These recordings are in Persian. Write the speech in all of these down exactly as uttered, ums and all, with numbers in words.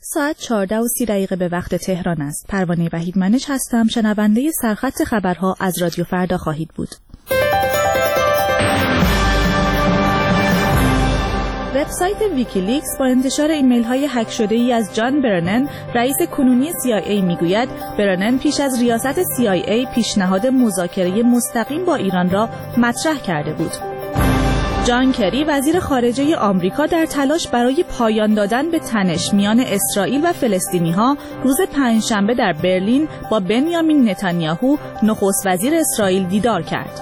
ساعت چهارده و سی دقیقه به وقت تهران است. پروانه وحیدمنش هستم. شنونده سرخط خبرها از رادیو فردا خواهید بود. وبسایت ویکیلیکس با انتشار ایمیل‌های هک شده‌ای از جان برنن، رئیس کنونی سی آی ای میگوید برنن پیش از ریاست سی آی ای پیشنهاد مذاکره مستقیم با ایران را مطرح کرده بود. جان کری وزیر خارجه آمریکا در تلاش برای پایان دادن به تنش میان اسرائیل و فلسطینی‌ها روز پنجشنبه در برلین با بنیامین نتانیاهو نخست وزیر اسرائیل دیدار کرد.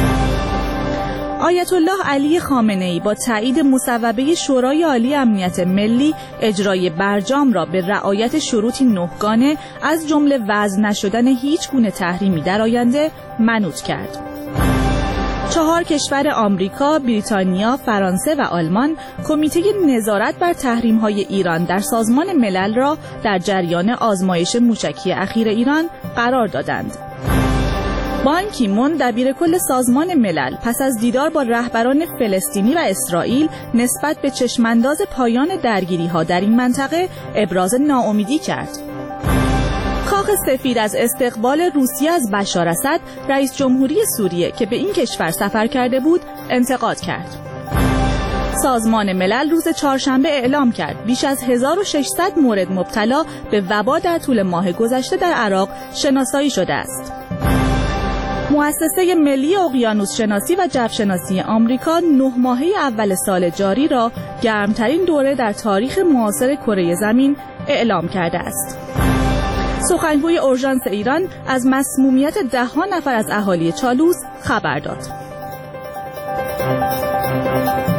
آیت الله علی خامنه‌ای با تایید مصوبه شورای عالی امنیت ملی اجرای برجام را به رعایت شروطی نهگانه از جمله وضع نشدن هیچ گونه تحریمی در آینده منوط کرد. چهار کشور آمریکا، بریتانیا، فرانسه و آلمان کمیته نظارت بر تحریم‌های ایران در سازمان ملل را در جریان آزمایش موشکی اخیر ایران قرار دادند. بان کی مون دبیرکل سازمان ملل پس از دیدار با رهبران فلسطینی و اسرائیل نسبت به چشمانداز پایان درگیری‌ها در این منطقه ابراز ناامیدی کرد. کاخ سفید از استقبال روسیه از بشار اسد، رئیس جمهوری سوریه که به این کشور سفر کرده بود، انتقاد کرد. سازمان ملل روز چهارشنبه اعلام کرد بیش از هزار و ششصد مورد مبتلا به وبا در طول ماه گذشته در عراق شناسایی شده است. مؤسسه ملی اقیانوس شناسی و جو شناسی آمریکا نه ماهه اول سال جاری را گرمترین دوره در تاریخ معاصر کره زمین اعلام کرده است. سخنگوی اورژانس ایران از مسمومیت ده ها نفر از اهالی چالوس خبر داد.